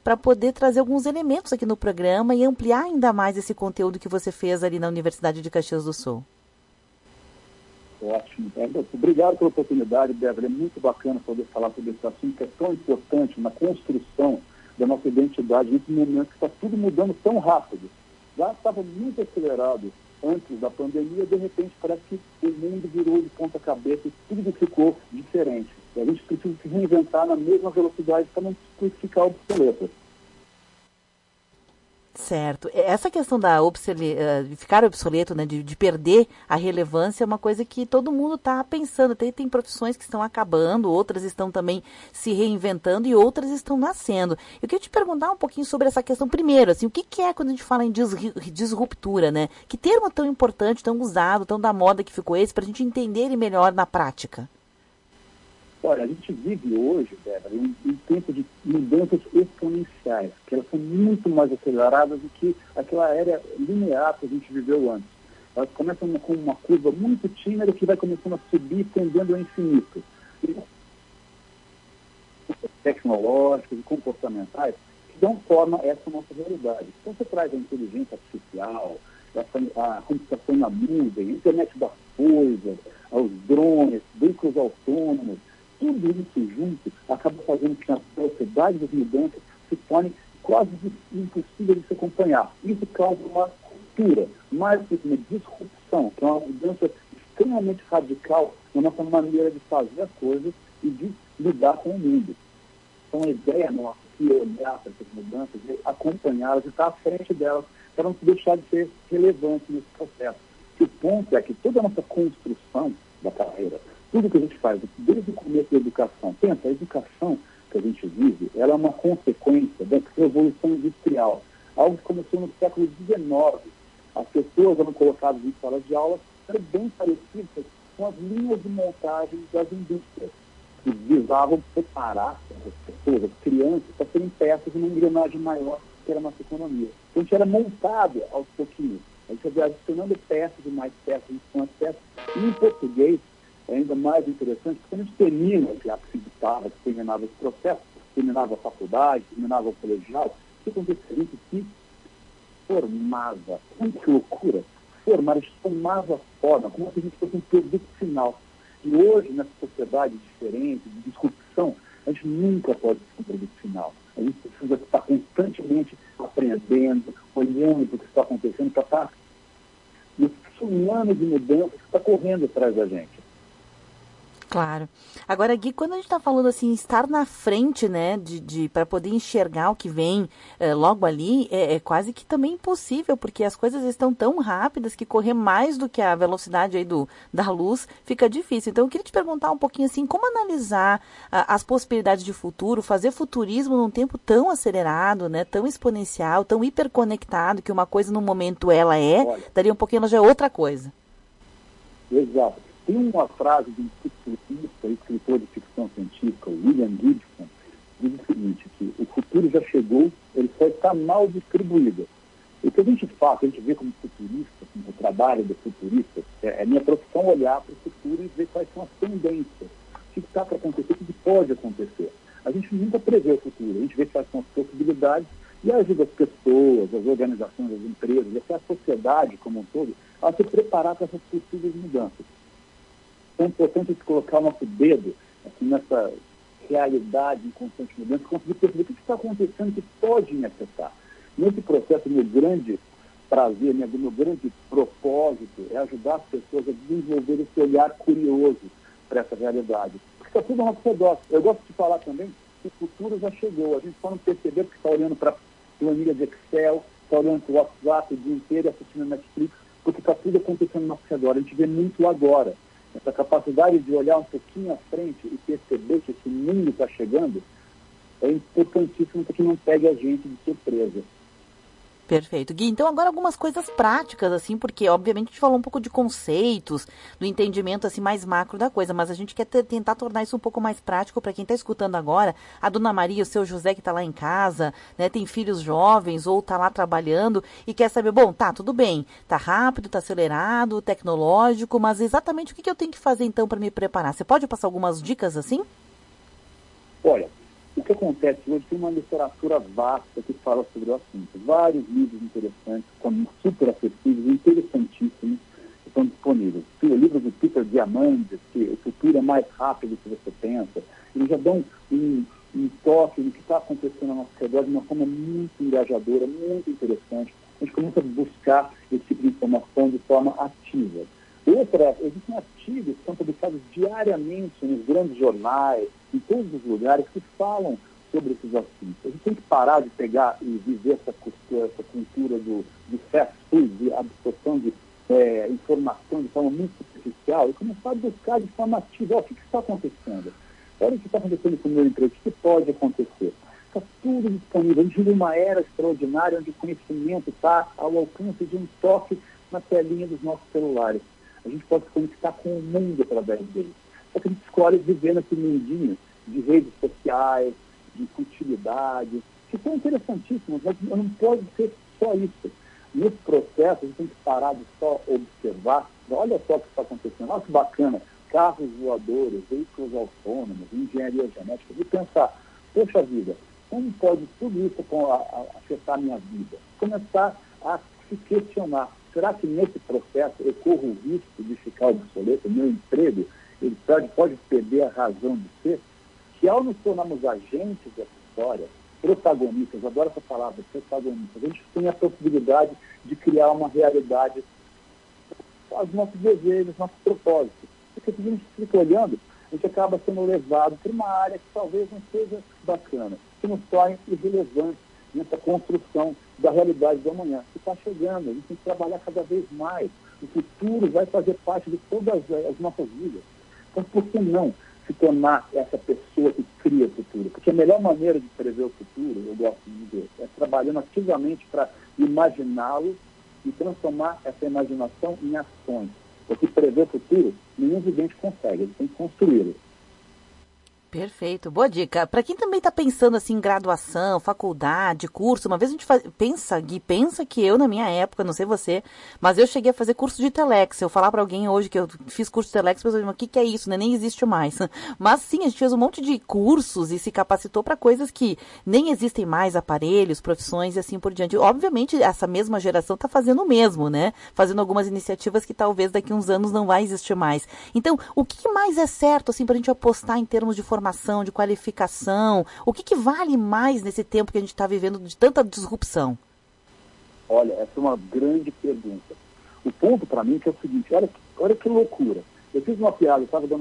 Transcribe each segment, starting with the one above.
para poder trazer alguns elementos aqui no programa e ampliar ainda mais esse conteúdo que você fez ali na Universidade de Caxias do Sul. Ótimo. Obrigado pela oportunidade, Débora. É muito bacana poder falar sobre esse assunto que é tão importante na construção da nossa identidade nesse momento que está tudo mudando tão rápido. Já estava muito acelerado antes da pandemia, de repente parece que o mundo virou de ponta cabeça e tudo ficou diferente. E a gente precisa se reinventar na mesma velocidade para não ficar obsoleto. Certo. Essa questão da ficar obsoleto, né, de perder a relevância é uma coisa que todo mundo está pensando. Tem profissões que estão acabando, outras estão também se reinventando e outras estão nascendo. Eu queria te perguntar um pouquinho sobre essa questão primeiro, assim, o que é quando a gente fala em disruptura, né? Que termo tão importante, tão usado, tão da moda que ficou esse, para a gente entender ele melhor na prática? Olha, a gente vive hoje, Débora, um tempo de mudanças exponenciais, que elas são muito mais aceleradas do que aquela era linear que a gente viveu antes. Elas começam com uma curva muito tímida que vai começando a subir, tendendo ao infinito. E tecnológicas e comportamentais que dão forma a essa nossa realidade. Então você traz a inteligência artificial, a computação na nuvem, a internet das coisas, os drones, veículos autônomos. Tudo isso junto acaba fazendo que a velocidade das mudanças se torne quase impossível de se acompanhar. Isso causa uma ruptura, mais do que uma disrupção, que é uma mudança extremamente radical na nossa maneira de fazer as coisas e de lidar com o mundo. Então a ideia nossa é olhar para essas mudanças, de acompanhá-las e estar à frente delas, para não deixar de ser relevante nesse processo. E o ponto é que toda a nossa construção da carreira, tudo que a gente faz, desde o começo da educação, pensa, a educação que a gente vive, ela é uma consequência da revolução industrial, algo que começou no século XIX. As pessoas eram colocadas em salas de aula bem parecidas com as linhas de montagem das indústrias, que visavam preparar as pessoas, as crianças, para serem peças de uma engrenagem maior que era a nossa economia. Então, a gente era montado aos pouquinhos, a gente ia adicionando peças e mais peças, e em português, é ainda mais interessante, porque quando a gente termina, que terminava esse processo, terminava a faculdade, terminava o colegial, o que acontecia? Que formava, que loucura, a gente tomava forma, como se a gente fosse um produto final. E hoje, nessa sociedade diferente, de disrupção, a gente nunca pode ser um produto final. A gente precisa estar constantemente aprendendo, olhando para o que está acontecendo, para estar no tsunami de mudanças que está correndo atrás da gente. Claro. Agora, Gui, quando a gente está falando assim, estar na frente, né, para poder enxergar o que vem logo ali, é quase que também impossível, porque as coisas estão tão rápidas que correr mais do que a velocidade aí da luz fica difícil. Então, eu queria te perguntar um pouquinho assim, como analisar as possibilidades de futuro, fazer futurismo num tempo tão acelerado, né, tão exponencial, tão hiperconectado, que uma coisa no momento ela daria um pouquinho, ela já é outra coisa. Exato. Tem uma frase de um futurista, escritor de ficção científica, William Gibson, que diz o seguinte, que o futuro já chegou, ele só está mal distribuído. O que a gente faz, a gente vê como futurista, como o trabalho do futurista, é minha profissão olhar para o futuro e ver quais são as tendências, o que está para acontecer, o que pode acontecer. A gente nunca prevê o futuro, a gente vê quais são as possibilidades e ajuda as pessoas, as organizações, as empresas, e até a sociedade como um todo, a se preparar para essas possíveis mudanças. É importante a gente colocar o nosso dedo assim, nessa realidade em constante mudança, conseguir perceber o que está acontecendo que pode me afetar. Nesse processo, meu grande prazer, meu grande propósito é ajudar as pessoas a desenvolver esse olhar curioso para essa realidade. Porque está tudo ao nosso redor. Eu gosto de falar também que o futuro já chegou. A gente só não percebeu porque está olhando para a planilha de Excel, está olhando para o WhatsApp o dia inteiro, assistindo Netflix, porque está tudo acontecendo ao nosso redor. A gente vê muito agora. Essa capacidade de olhar um pouquinho à frente e perceber que esse mundo está chegando é importantíssimo para que não pegue a gente de surpresa. Perfeito. Gui, então agora algumas coisas práticas, assim, porque obviamente a gente falou um pouco de conceitos, do entendimento assim mais macro da coisa, mas a gente quer tentar tornar isso um pouco mais prático para quem está escutando agora. A Dona Maria, o seu José que está lá em casa, né, tem filhos jovens ou está lá trabalhando e quer saber, bom, tá, tudo bem, tá rápido, tá acelerado, tecnológico, mas exatamente o que eu tenho que fazer então para me preparar? Você pode passar algumas dicas assim? Olha, O que acontece hoje, tem uma literatura vasta que fala sobre o assunto. Vários livros interessantes, super acessíveis, interessantíssimos, que estão disponíveis. O livro do Peter Diamandis, que o futuro é mais rápido do que você pensa, eles já dão um toque do que está acontecendo ao nosso redor de uma forma muito engajadora, muito interessante. A gente começa a buscar esse tipo de informação de forma ativa. Outra, existem artigos que são publicados diariamente nos grandes jornais, em todos os lugares, que falam sobre esses assuntos. A gente tem que parar de pegar e viver essa cultura do fast food, de absorção de informação de forma muito superficial, e começar a buscar de forma ativa. O que está acontecendo? Olha o que está acontecendo com o meu emprego, o que pode acontecer? Está tudo disponível. A gente vive uma era extraordinária onde o conhecimento está ao alcance de um toque na telinha dos nossos celulares. A gente pode se conectar com o mundo através dele. Só que a gente escolhe viver nesse mundinho de redes sociais, de futilidade, que são interessantíssimas, mas não pode ser só isso. Nesse processo, a gente tem que parar de só observar. Olha só o que está acontecendo. Olha que bacana. Carros voadores, veículos autônomos, engenharia genética. E pensar, poxa vida, como pode tudo isso afetar a minha vida? Começar a se questionar. Será que nesse processo eu corro o risco de ficar obsoleto? O meu emprego ele pode perder a razão de ser? Que ao nos tornarmos agentes dessa história, protagonistas, adoro essa palavra, protagonistas, a gente tem a possibilidade de criar uma realidade aos nossos desejos, nossos propósitos. Porque se a gente fica olhando, a gente acaba sendo levado para uma área que talvez não seja bacana, que nos torne irrelevante nessa construção da realidade do amanhã, que está chegando. A gente tem que trabalhar cada vez mais. O futuro vai fazer parte de todas as nossas vidas. Então, por que não se tornar essa pessoa que cria o futuro? Porque a melhor maneira de prever o futuro, eu gosto de dizer, é trabalhando ativamente para imaginá-lo e transformar essa imaginação em ações. Porque prever o futuro, nenhum vidente consegue, ele tem que construí-lo. Perfeito, boa dica. Para quem também está pensando assim em graduação, faculdade, curso, uma vez a gente pensa, Gui, pensa que eu na minha época, não sei você, mas eu cheguei a fazer curso de Telex. Eu falar para alguém hoje que eu fiz curso de Telex, a pessoa diz, mas o que é isso, né? Nem existe mais. Mas sim, a gente fez um monte de cursos e se capacitou para coisas que nem existem mais, aparelhos, profissões e assim por diante. Obviamente, essa mesma geração está fazendo o mesmo, né? Fazendo algumas iniciativas que talvez daqui a uns anos não vai existir mais. Então, o que mais é certo assim para a gente apostar em termos de formação, de qualificação? O que vale mais nesse tempo que a gente está vivendo de tanta disrupção? Olha, essa é uma grande pergunta. O ponto para mim é o seguinte, olha que loucura. Eu fiz uma piada, eu estava dando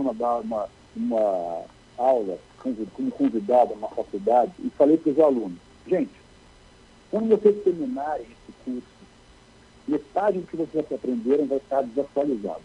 uma aula como convidado a uma faculdade e falei para os alunos, gente, quando vocês terminarem esse curso, metade do que vocês aprenderam vai estar desatualizado.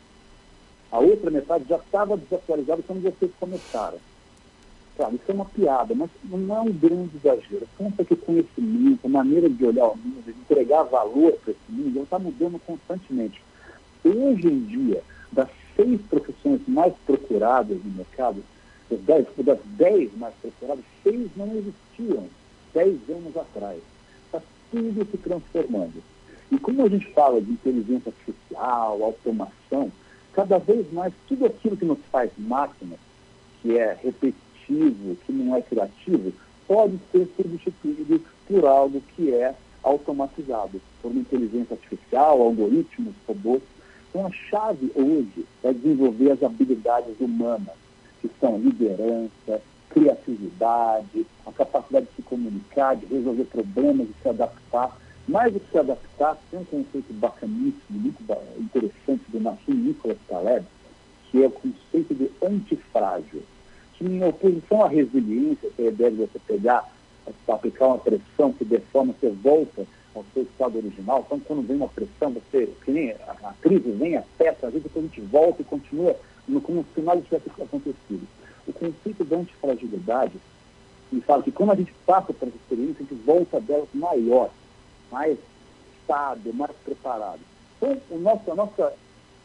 A outra metade já estava desatualizada quando vocês começaram. Claro, isso é uma piada, mas não é um grande exagero. Pensa que o conhecimento, a maneira de olhar o mundo, de entregar valor para esse mundo, está mudando constantemente. Hoje em dia, das 6 profissões mais procuradas no mercado, das 10 mais procuradas, 6 não existiam 10 anos atrás. Está tudo se transformando. E como a gente fala de inteligência artificial, automação, cada vez mais tudo aquilo que nos faz máquina, que é repetitivo, que não é criativo, pode ser substituído por algo que é automatizado, por uma inteligência artificial, algoritmos, robôs. Então a chave hoje é desenvolver as habilidades humanas, que são liderança, criatividade, a capacidade de se comunicar, de resolver problemas, de se adaptar. Mais do que se adaptar, tem um conceito bacaníssimo, muito interessante do Nassim Nicholas Taleb, que é o conceito de antifrágil, que em oposição à resiliência, que é a ideia de você pegar, aplicar uma pressão que deforma, você volta ao seu estado original. Então, quando vem uma pressão, você, que nem a crise vem, afeta, às vezes depois a gente volta e continua como se nada tivesse acontecido. O conceito da antifragilidade me fala que quando a gente passa por essa experiência, a gente volta dela maior, mais sábio, mais preparado. Então, a nossa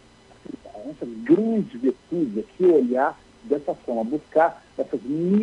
grande virtude aqui é olhar dessa forma, buscar essas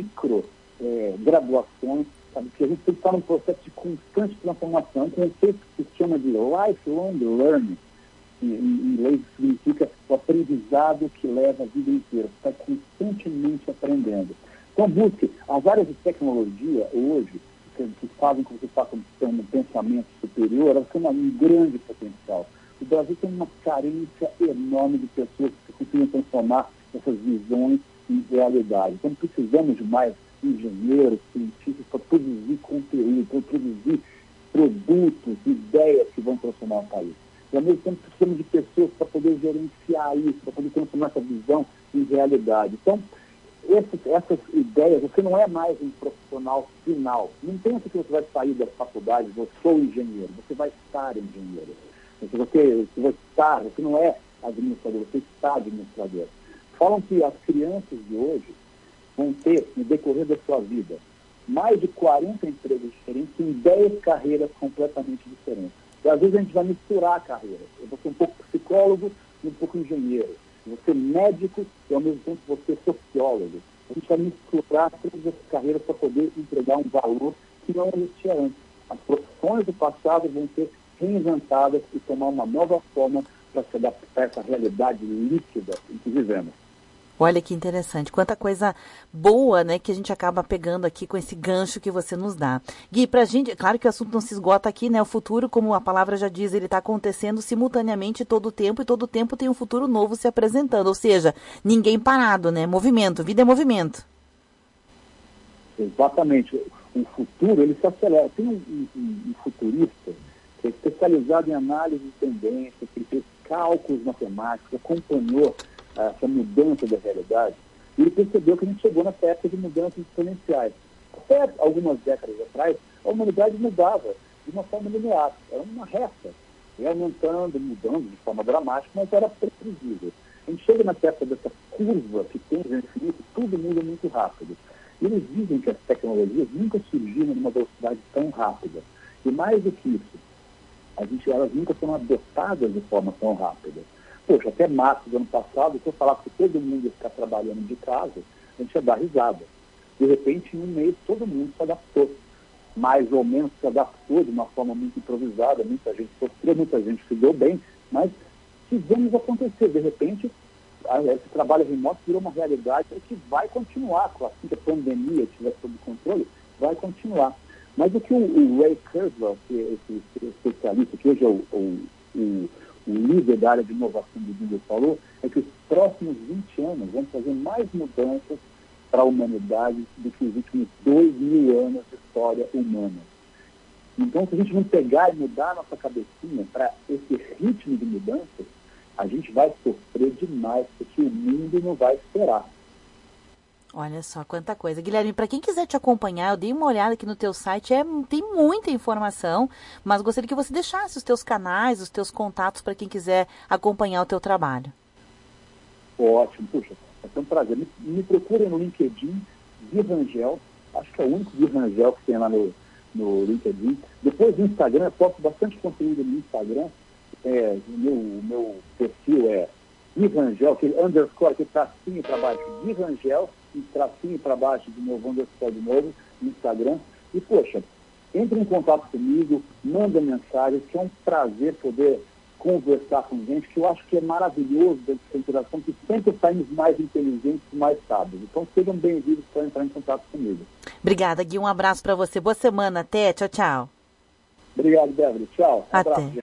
graduações, sabe? Que a gente tem que estar num processo de constante transformação, um conceito que se chama de lifelong learning, que em inglês significa o aprendizado que leva a vida inteira, você está constantemente aprendendo. Então, busque as áreas de tecnologia hoje, que fazem com que você faça um pensamento superior, elas têm um grande potencial. O Brasil tem uma carência enorme de pessoas que conseguem transformar essas visões em realidade. Então, precisamos de mais engenheiros, cientistas para produzir conteúdo, para produzir produtos, ideias que vão transformar o país. E, ao mesmo tempo, precisamos de pessoas para poder gerenciar isso, para poder transformar essa visão em realidade. Então, essas ideias, você não é mais um profissional final. Não pensa que você vai sair da faculdade, eu sou engenheiro. Você vai estar engenheiro. Você não é administrador, você está administrador. Falam que as crianças de hoje vão ter, no decorrer da sua vida, mais de 40 empregos diferentes em 10 carreiras completamente diferentes. E às vezes a gente vai misturar carreiras. Eu vou ser um pouco psicólogo e um pouco engenheiro. Eu vou ser médico e ao mesmo tempo vou ser sociólogo. A gente vai misturar todas essas carreiras para poder entregar um valor que não existia antes. As profissões do passado vão ser reinventadas e tomar uma nova forma para se adaptar a essa realidade líquida em que vivemos. Olha que interessante, quanta coisa boa, né, que a gente acaba pegando aqui com esse gancho que você nos dá. Gui, pra gente, claro que o assunto não se esgota aqui, né, o futuro, como a palavra já diz, ele está acontecendo simultaneamente todo o tempo, e todo o tempo tem um futuro novo se apresentando, ou seja, ninguém parado, né, movimento, vida é movimento. Exatamente, o futuro, ele se acelera. Tem um futurista que é especializado em análise de tendências, que fez cálculos matemáticos, acompanhou essa mudança da realidade, e ele percebeu que a gente chegou nessa época de mudanças exponenciais. Até algumas décadas atrás, a humanidade mudava de uma forma linear, era uma reta, ia aumentando, mudando de forma dramática, mas era previsível. A gente chega nessa época dessa curva que tem no infinito, tudo muda muito rápido. E eles dizem que as tecnologias nunca surgiram numa velocidade tão rápida. E mais do que isso, elas nunca foram adotadas de forma tão rápida. Poxa, até março do ano passado, se eu falasse que todo mundo ia ficar trabalhando de casa, a gente ia dar risada. De repente, em um mês, todo mundo se adaptou. Mais ou menos se adaptou de uma forma muito improvisada, muita gente sofreu, muita gente se deu bem, mas fizemos acontecer. De repente, esse trabalho remoto virou uma realidade que vai continuar, assim que a pandemia estiver sob controle, vai continuar. Mas o que o Ray Kurzweil, que é esse especialista, que hoje é o líder da área de inovação do Google, falou, é que os próximos 20 anos vão fazer mais mudanças para a humanidade do que os últimos 2.000 anos de história humana. Então, se a gente não pegar e mudar a nossa cabecinha para esse ritmo de mudanças, a gente vai sofrer demais, porque o mundo não vai esperar. Olha só, quanta coisa. Guilherme, para quem quiser te acompanhar, eu dei uma olhada aqui no teu site, tem muita informação, mas gostaria que você deixasse os teus canais, os teus contatos para quem quiser acompanhar o teu trabalho. Ótimo, puxa, vai ser um prazer. Me procurem no LinkedIn, Gui Rangel, acho que é o único Gui Rangel que tem lá no LinkedIn. Depois no Instagram, eu posto bastante conteúdo no Instagram, o meu perfil é Gui Rangel, aquele underscore, aquele tracinho para baixo, Gui Rangel, e tracinho para baixo de novo, underscore de novo, no Instagram. E, poxa, entre em contato comigo, manda mensagem, que é um prazer poder conversar com gente, que eu acho que é maravilhoso dessa interação, que sempre saímos mais inteligentes e mais sábios. Então, sejam bem-vindos para entrar em contato comigo. Obrigada, Gui. Um abraço para você. Boa semana. Até. Tchau, tchau. Obrigado, Débora. Tchau. Até.